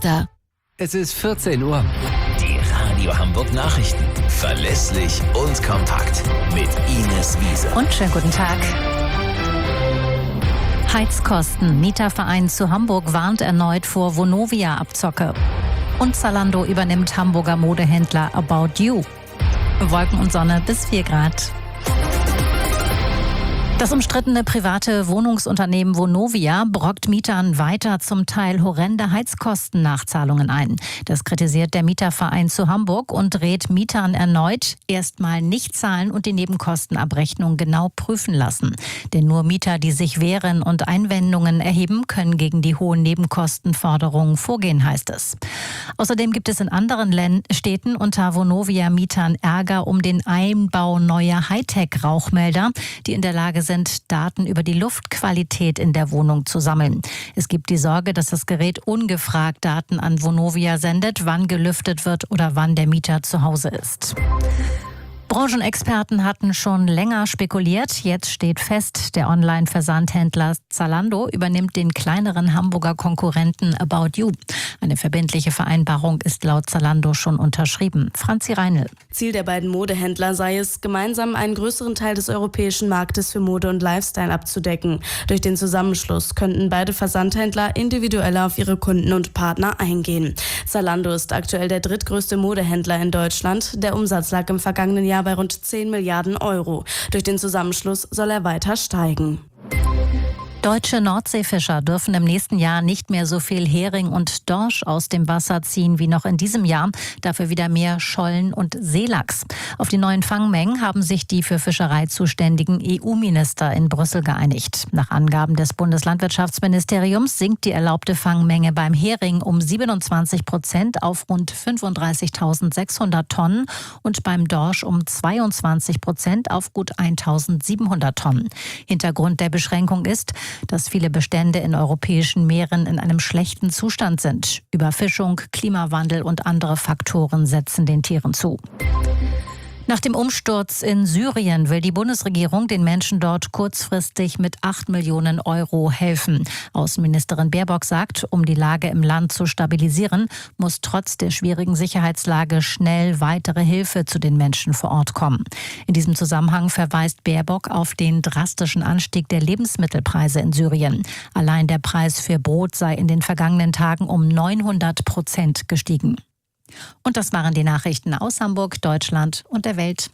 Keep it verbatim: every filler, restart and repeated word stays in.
Münster. Es ist vierzehn Uhr. Die Radio Hamburg Nachrichten. Verlässlich und kompakt. Mit Ines Wiese. Und schönen guten Tag. Heizkosten. Mieterverein zu Hamburg warnt erneut vor Vonovia-Abzocke. Und Zalando übernimmt Hamburger Modehändler About You. Wolken und Sonne bis vier Grad. Das umstrittene private Wohnungsunternehmen Vonovia brockt Mietern weiter zum Teil horrende Heizkostennachzahlungen ein. Das kritisiert der Mieterverein zu Hamburg und rät Mietern erneut, erstmal nicht zahlen und die Nebenkostenabrechnung genau prüfen lassen. Denn nur Mieter, die sich wehren und Einwendungen erheben, können gegen die hohen Nebenkostenforderungen vorgehen, heißt es. Außerdem gibt es in anderen Län- Städten unter Vonovia-Mietern Ärger um den Einbau neuer Hightech-Rauchmelder, die in der Lage sind, Daten über die Luftqualität in der Wohnung zu sammeln. Es gibt die Sorge, dass das Gerät ungefragt Daten an Vonovia sendet, wann gelüftet wird oder wann der Mieter zu Hause ist. Branchenexperten hatten schon länger spekuliert. Jetzt steht fest, der Online-Versandhändler Zalando übernimmt den kleineren Hamburger Konkurrenten About You. Eine verbindliche Vereinbarung ist laut Zalando schon unterschrieben. Franzi Reinl. Ziel der beiden Modehändler sei es, gemeinsam einen größeren Teil des europäischen Marktes für Mode und Lifestyle abzudecken. Durch den Zusammenschluss könnten beide Versandhändler individueller auf ihre Kunden und Partner eingehen. Zalando ist aktuell der drittgrößte Modehändler in Deutschland. Der Umsatz lag im vergangenen Jahr bei rund zehn Milliarden Euro. Durch den Zusammenschluss soll er weiter steigen. Deutsche Nordseefischer dürfen im nächsten Jahr nicht mehr so viel Hering und Dorsch aus dem Wasser ziehen wie noch in diesem Jahr. Dafür wieder mehr Schollen und Seelachs. Auf die neuen Fangmengen haben sich die für Fischerei zuständigen E U-Minister in Brüssel geeinigt. Nach Angaben des Bundeslandwirtschaftsministeriums sinkt die erlaubte Fangmenge beim Hering um siebenundzwanzig Prozent auf rund fünfunddreißigtausendsechshundert Tonnen und beim Dorsch um zweiundzwanzig Prozent auf gut eintausendsiebenhundert Tonnen. Hintergrund der Beschränkung ist, dass viele Bestände in europäischen Meeren in einem schlechten Zustand sind. Überfischung, Klimawandel und andere Faktoren setzen den Tieren zu. Nach dem Umsturz in Syrien will die Bundesregierung den Menschen dort kurzfristig mit acht Millionen Euro helfen. Außenministerin Baerbock sagt, um die Lage im Land zu stabilisieren, muss trotz der schwierigen Sicherheitslage schnell weitere Hilfe zu den Menschen vor Ort kommen. In diesem Zusammenhang verweist Baerbock auf den drastischen Anstieg der Lebensmittelpreise in Syrien. Allein der Preis für Brot sei in den vergangenen Tagen um neunhundert Prozent gestiegen. Und das waren die Nachrichten aus Hamburg, Deutschland und der Welt.